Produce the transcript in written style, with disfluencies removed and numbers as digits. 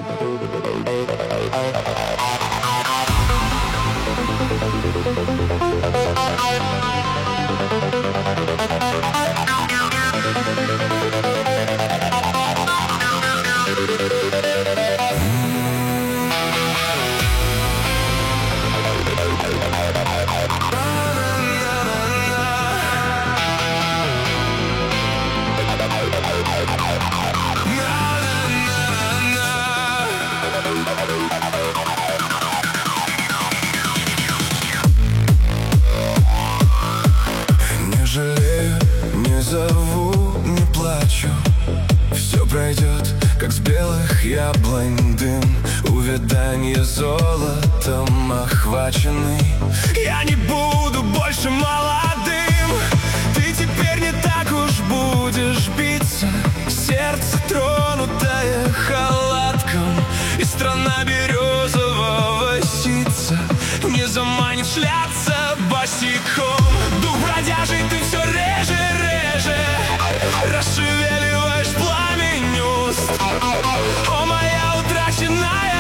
Не жалею, не зову, не плачу. Все пройдет, как с белых яблонь дым. Увяданье золотом охваченный. Я не буду больше молодым. Ты теперь не так уж будешь биться. Сердце тронутое халатком. И страна березового ситца не заманит шляться босиком. Дух бродяжий ты все реже, реже расшевеливаешь пламень уст. О, моя утраченная